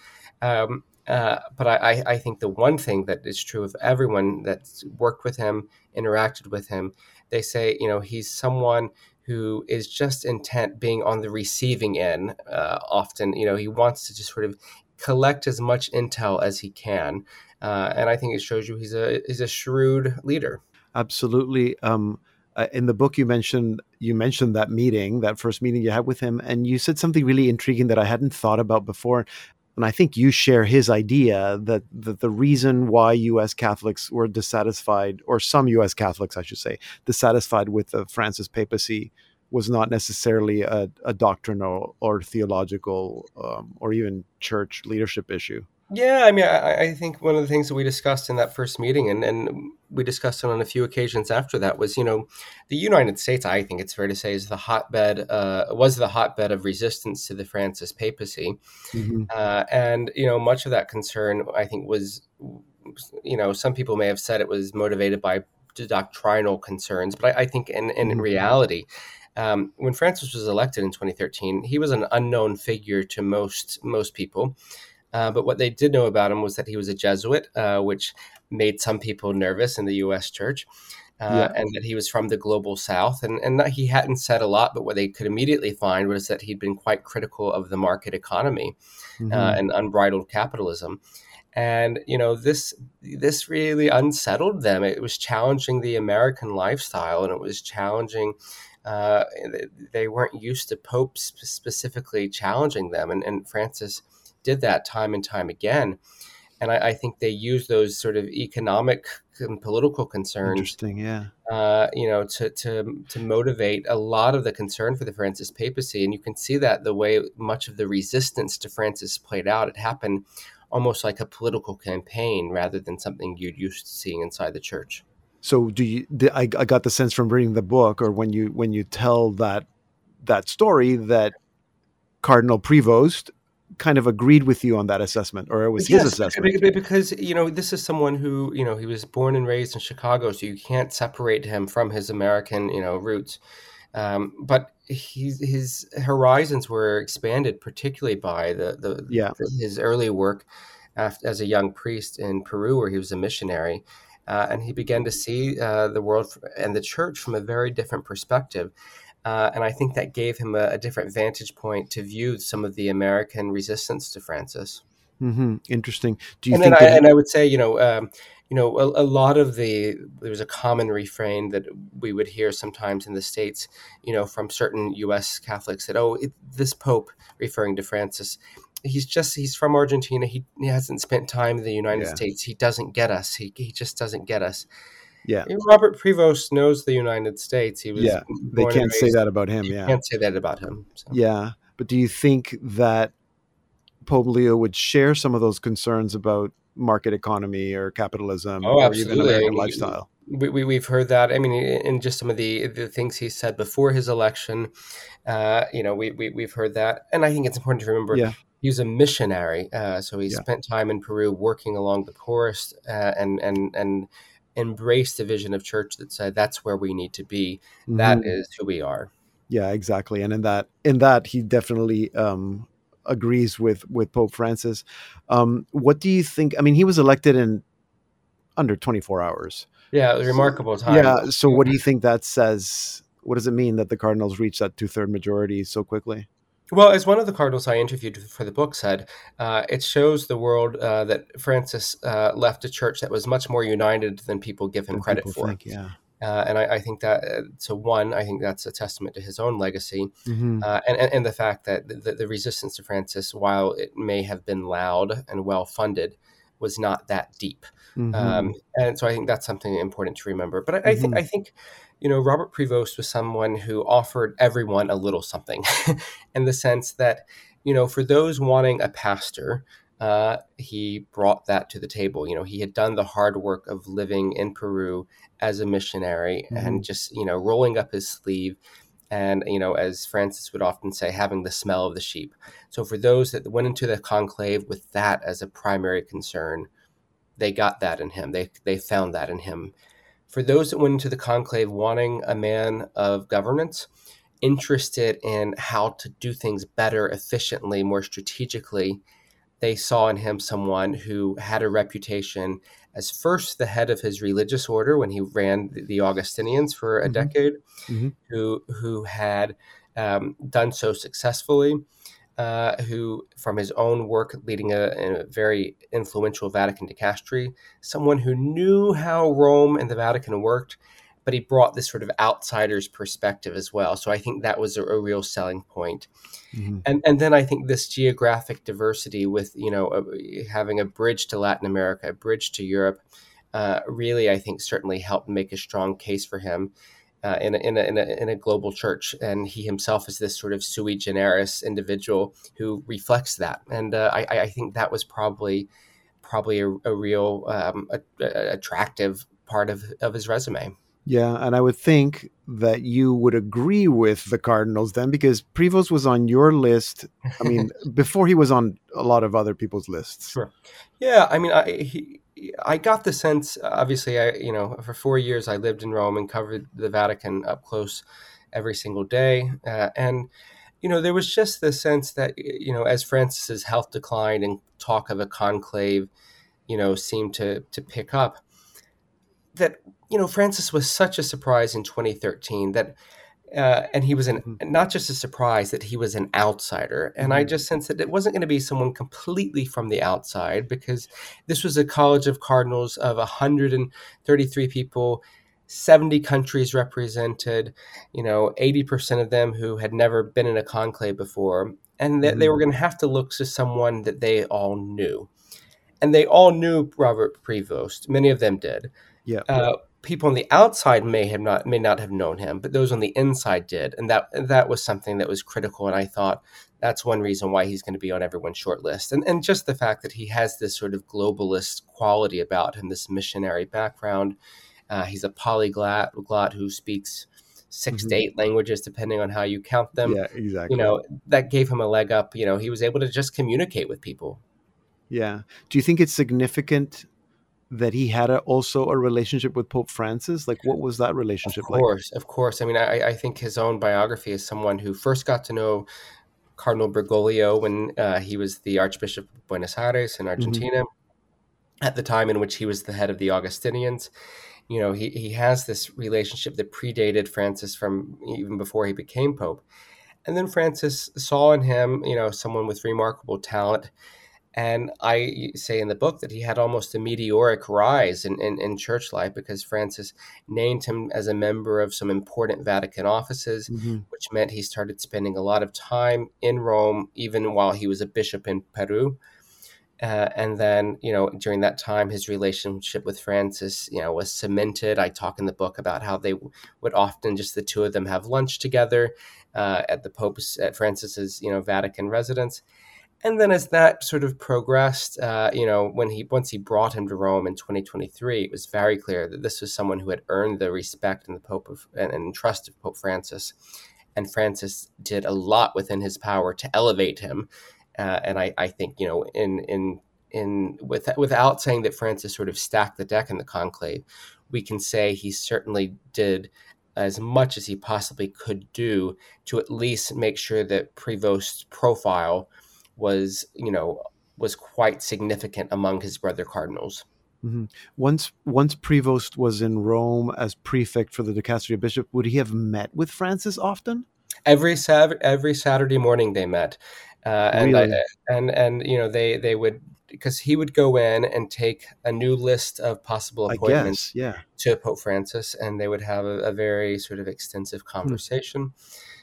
But I think the one thing that is true of everyone that's worked with him, interacted with him, they say, he's someone who is just intent being on the receiving end. Often, he wants to just sort of collect as much intel as he can. And I think it shows you he's a shrewd leader. Absolutely. In the book, you mentioned that first meeting you had with him, and you said something really intriguing that I hadn't thought about before. And I think you share his idea that the reason why U.S. Catholics were dissatisfied, or some U.S. Catholics, I should say, dissatisfied with the Francis papacy was not necessarily a doctrinal or theological or even church leadership issue. Yeah, I mean, I think one of the things that we discussed in that first meeting, and we discussed it on a few occasions after that, was, the United States, I think it's fair to say, was the hotbed of resistance to the Francis papacy. And, much of that concern, I think, was, some people may have said it was motivated by doctrinal concerns, but I think in reality, when Francis was elected in 2013, he was an unknown figure to most people. But what they did know about him was that he was a Jesuit, which made some people nervous in the U.S. church, and that he was from the global South. And that he hadn't said a lot, but what they could immediately find was that he'd been quite critical of the market economy and unbridled capitalism. And, this really unsettled them. It was challenging the American lifestyle, and it was challenging. They weren't used to popes specifically challenging them. And Francis did that time and time again. And I think they used those sort of economic and political concerns, to motivate a lot of the concern for the Francis papacy. And you can see that the way much of the resistance to Francis played out, it happened almost like a political campaign rather than something you'd used to seeing inside the church. So I got the sense from reading the book, or when you tell that story, that Cardinal Prevost kind of agreed with you on that assessment, or it was his assessment? Because, this is someone who, he was born and raised in Chicago, so you can't separate him from his American, roots. But his horizons were expanded, particularly by his early work as a young priest in Peru, where he was a missionary. And he began to see the world and the church from a very different perspective. And I think that gave him a different vantage point to view some of the American resistance to Francis. Interesting. I would say, a lot of there was a common refrain that we would hear sometimes in the States, from certain U.S. Catholics that, this Pope, referring to Francis, he's from Argentina. He hasn't spent time in the United States. He doesn't get us. He just doesn't get us. Yeah. Robert Prevost knows the United States. He was they can't say that about him. Can't say that about him. So. Yeah. But do you think that Pope Leo would share some of those concerns about market economy or capitalism or even American lifestyle? We've heard that. I mean, in just some of the things he said before his election, we've heard that. And I think it's important to remember he was a missionary. So he spent time in Peru working along the poorest and embraced the vision of church that said that's where we need to be. That is who we are. Yeah, exactly. And in that he definitely agrees with Pope Francis. What do you think? I mean, he was elected in under 24 hours. Yeah, it was a remarkable time. Yeah. So what do you think that says? What does it mean that the Cardinals reached that 2/3 majority so quickly? Well, as one of the cardinals I interviewed for the book said, it shows the world that Francis left a church that was much more united than people give him Than credit people for. think, yeah. And I think that, so one, I think that's a testament to his own legacy, Mhm. and the fact that the resistance to Francis, while it may have been loud and well funded, was not that deep. Mhm. And so I think that's something important to remember. But Mhm. I think, Robert Prevost was someone who offered everyone a little something, in the sense that, for those wanting a pastor, he brought that to the table. He had done the hard work of living in Peru as a missionary and Mhm. just, rolling up his sleeve and, as Francis would often say, having the smell of the sheep. So for those that went into the conclave with that as a primary concern, they got that in him. They found that in him. For those that went into the conclave wanting a man of governance, interested in how to do things better, efficiently, more strategically, they saw in him someone who had a reputation as first the head of his religious order when he ran the Augustinians for a Mhm. decade, Mhm. who had done so successfully, who, from his own work leading a very influential Vatican dicastery, someone who knew how Rome and the Vatican worked, but he brought this sort of outsider's perspective as well. So I think that was a real selling point. Mhm. And then I think this geographic diversity with, having a bridge to Latin America, a bridge to Europe, really, I think, certainly helped make a strong case for him in a global church. And he himself is this sort of sui generis individual who reflects that. And I think that was probably a real attractive part of his resume. Yeah, and I would think that you would agree with the Cardinals then, because Prevost was on your list. I mean, before he was on a lot of other people's lists. Sure. Yeah, I mean, I got the sense. Obviously, for 4 years I lived in Rome and covered the Vatican up close every single day, and there was just the sense that as Francis's health declined and talk of a conclave, seemed to pick up, that Francis was such a surprise in 2013 that. And he was Mhm. not just a surprise that he was an outsider. And I Mhm. just sensed that it wasn't going to be someone completely from the outside, because this was a college of cardinals of 133 people, 70 countries represented, 80% of them who had never been in a conclave before. And that they were Mhm. going to have to look to someone that they all knew. And they all knew Robert Prevost. Many of them did. Yeah. People on the outside may not have known him, but those on the inside did, and that was something that was critical. And I thought that's one reason why he's going to be on everyone's short list, and just the fact that he has this sort of globalist quality about him, this missionary background. He's a polyglot who speaks 6 to Mhm. 8 languages, depending on how you count them. Yeah, exactly. That gave him a leg up. He was able to just communicate with people. Yeah. Do you think it's significant that he had also a relationship with Pope Francis? Like, what was that relationship like? Of course. I mean, I think his own biography is someone who first got to know Cardinal Bergoglio when he was the Archbishop of Buenos Aires in Mhm. Argentina, at the time in which he was the head of the Augustinians. He has this relationship that predated Francis from even before he became Pope. And then Francis saw in him, someone with remarkable talent. And I say in the book that he had almost a meteoric rise in church life, because Francis named him as a member of some important Vatican offices, Mhm. which meant he started spending a lot of time in Rome, even while he was a bishop in Peru. And then, during that time, his relationship with Francis, was cemented. I talk in the book about how they would often, just the two of them, have lunch together at Francis's, Vatican residence. And then as that sort of progressed, once he brought him to Rome in 2023, it was very clear that this was someone who had earned the respect and and trust of Pope Francis. And Francis did a lot within his power to elevate him. And I think, without saying that Francis sort of stacked the deck in the conclave, we can say he certainly did as much as he possibly could do to at least make sure that Prevost's profile was quite significant among his brother cardinals. Mm-hmm. Once Prevost was in Rome as prefect for the dicastery of bishop, would he have met with Francis often? Every Saturday morning they met, Really? and they would, because he would go in and take a new list of possible I appointments guess, yeah. to Pope Francis, and they would have a very sort of extensive conversation.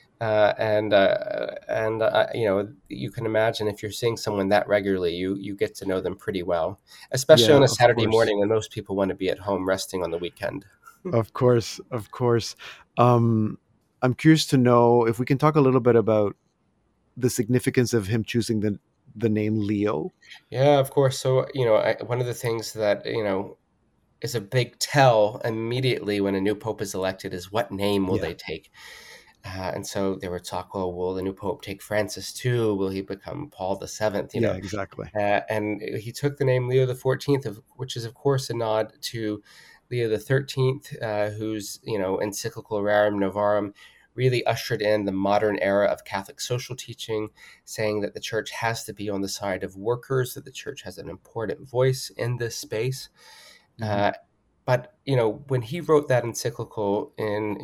You can imagine if you're seeing someone that regularly, you get to know them pretty well, especially Yeah, on a of Saturday course. morning when most people want to be at home resting on the weekend. Of course, of course. Um, I'm curious to know if we can talk a little bit about the significance of him choosing the name Leo. Yeah, of course. So, one of the things that, is a big tell immediately when a new pope is elected is what name will Yeah, they take? And so they were talk, oh, will the new pope take Francis too? Will he become Paul the Seventh? yeah, exactly. And he took the name Leo the 14th, which is of course a nod to Leo the 13th, whose encyclical Rerum Novarum really ushered in the modern era of Catholic social teaching, saying that the church has to be on the side of workers, that the church has an important voice in this space. Mm-hmm. But when he wrote that encyclical in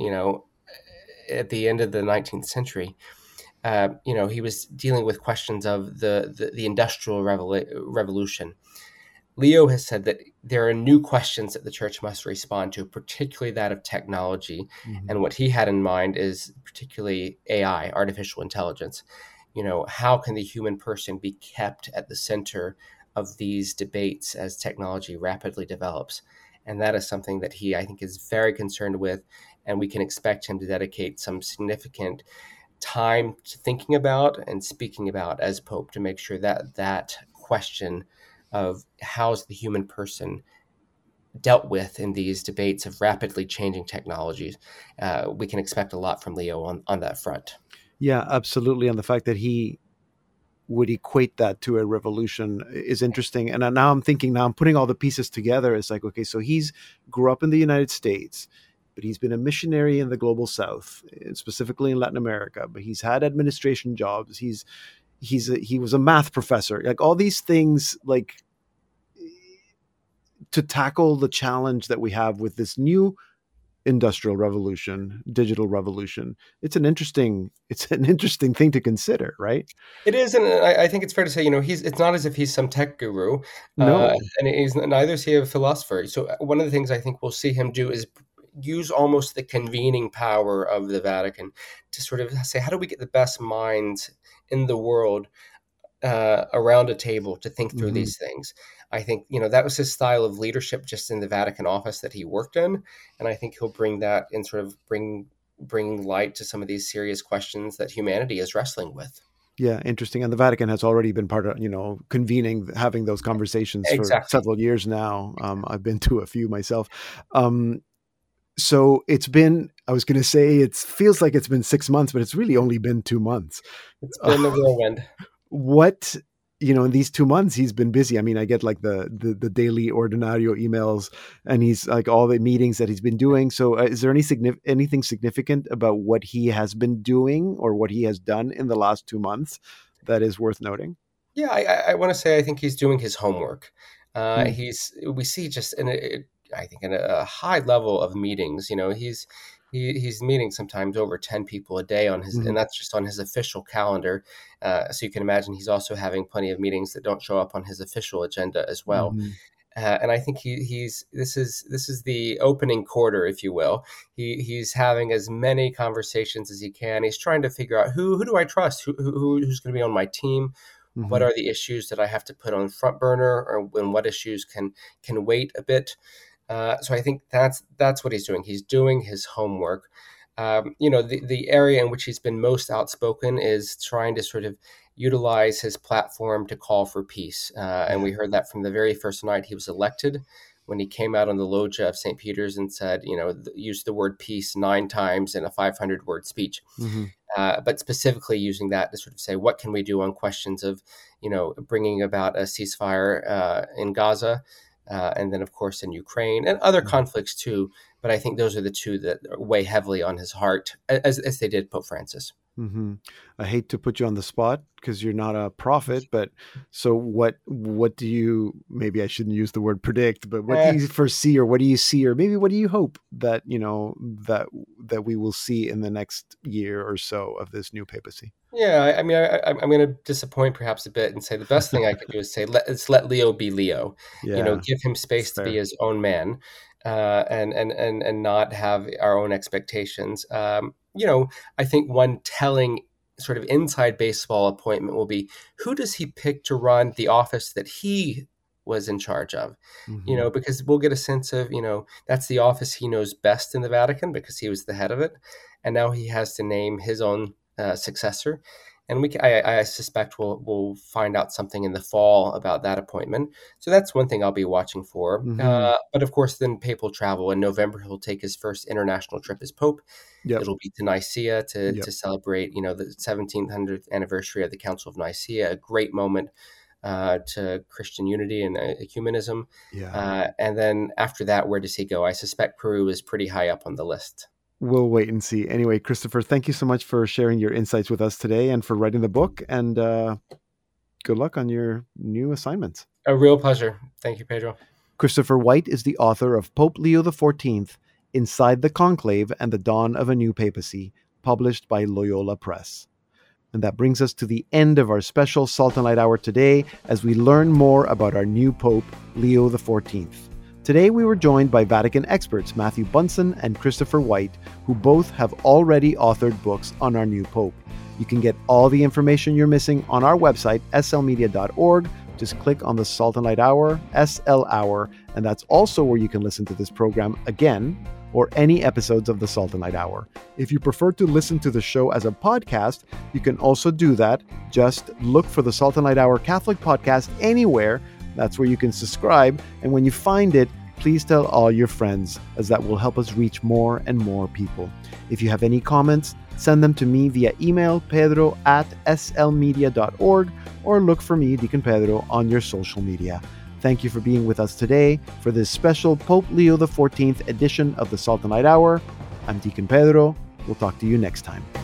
at the end of the 19th century, he was dealing with questions of the Industrial Revolution. Leo has said that there are new questions that the church must respond to, particularly that of technology. Mm-hmm. And what he had in mind is particularly AI, artificial intelligence. How can the human person be kept at the center of these debates as technology rapidly develops? And that is something that he, I think, is very concerned with. And we can expect him to dedicate some significant time to thinking about and speaking about as Pope to make sure that that question of how's the human person dealt with in these debates of rapidly changing technologies, we can expect a lot from Leo on that front. Yeah, absolutely. And the fact that he would equate that to a revolution is interesting. And now I'm putting all the pieces together. It's like, okay, so he's grew up in the United States, but he's been a missionary in the global South, specifically in Latin America. But he's had administration jobs. He was a math professor. Like all these things, like to tackle the challenge that we have with this new industrial revolution, digital revolution. It's an interesting thing to consider, right? It is, and I think it's fair to say, it's not as if he's some tech guru, No. and he's neither is he a philosopher. So one of the things I think we'll see him do is use almost the convening power of the Vatican to sort of say, how do we get the best minds in the world around a table to think through these things? I think, that was his style of leadership just in the Vatican office that he worked in. And I think he'll bring that and sort of bring light to some of these serious questions that humanity is wrestling with. Yeah, interesting. And the Vatican has already been part of, convening, having those conversations for several years now. I've been to a few myself. So it's been, I was going to say, it feels like it's been 6 months, but it's really only been 2 months. It's been a whirlwind. What, in these 2 months, he's been busy. I mean, I get like the daily Ordinario emails and he's like all the meetings that he's been doing. So is there anything significant about what he has been doing or what he has done in the last 2 months that is worth noting? Yeah, I want to say, I think he's doing his homework. We see just I think in a high level of meetings, he's meeting sometimes over 10 people a day on his, and that's just on his official calendar. So you can imagine he's also having plenty of meetings that don't show up on his official agenda as well. And I think this is the opening quarter, if you will. He's having as many conversations as he can. He's trying to figure out who do I trust, who's going to be on my team. What are the issues that I have to put on front burner, and what issues can wait a bit? So I think that's what he's doing. He's doing his homework. The area in which he's been most outspoken is trying to sort of utilize his platform to call for peace. And we heard that from the very first night he was elected, when he came out on the loggia of St. Peter's and said, used the word peace 9 times in a 500-word speech. But specifically using that to sort of say, what can we do on questions of, bringing about a ceasefire in Gaza, and then, of course, in Ukraine and other conflicts too. But I think those are the two that weigh heavily on his heart, as they did Pope Francis. Mm-hmm. I hate to put you on the spot because you're not a prophet, but so what do you, maybe I shouldn't use the word predict, but what do you foresee, or what do you see, or maybe what do you hope that, that we will see in the next year or so of this new papacy? Yeah, I mean, I'm going to disappoint perhaps a bit and say the best thing I could do is say, let Leo be Leo. Yeah, Give him space to be his own man, and not have our own expectations. I think one telling sort of inside baseball appointment will be, who does he pick to run the office that he was in charge of? Mm-hmm. Because we'll get a sense of, that's the office he knows best in the Vatican because he was the head of it. And now he has to name his own successor. And I suspect we'll find out something in the fall about that appointment. So that's one thing I'll be watching for. Mm-hmm. But of course, then papal travel. In November, he'll take his first international trip as Pope. Yep. It'll be to Nicaea to celebrate, the 1700th anniversary of the Council of Nicaea, a great moment to Christian unity and ecumenism. Yeah. And then after that, where does he go? I suspect Peru is pretty high up on the list. We'll wait and see. Anyway, Christopher, thank you so much for sharing your insights with us today and for writing the book. And good luck on your new assignments. A real pleasure. Thank you, Pedro. Christopher White is the author of Pope Leo XIV, Inside the Conclave and the Dawn of a New Papacy, published by Loyola Press. And that brings us to the end of our special Salt and Light Hour today as we learn more about our new Pope, Leo XIV. Today we were joined by Vatican experts Matthew Bunson and Christopher White, who both have already authored books on our new Pope. You can get all the information you're missing on our website, slmedia.org. Just click on the Salt and Light Hour, SL Hour, and that's also where you can listen to this program again or any episodes of the Salt and Light Hour. If you prefer to listen to the show as a podcast, you can also do that. Just look for the Salt and Light Hour Catholic Podcast anywhere. That's where you can subscribe. And when you find it, please tell all your friends, as that will help us reach more and more people. If you have any comments, send them to me via email, pedro@slmedia.org, or look for me, Deacon Pedro, on your social media. Thank you for being with us today for this special Pope Leo XIV edition of the Salt and Light Hour. I'm Deacon Pedro. We'll talk to you next time.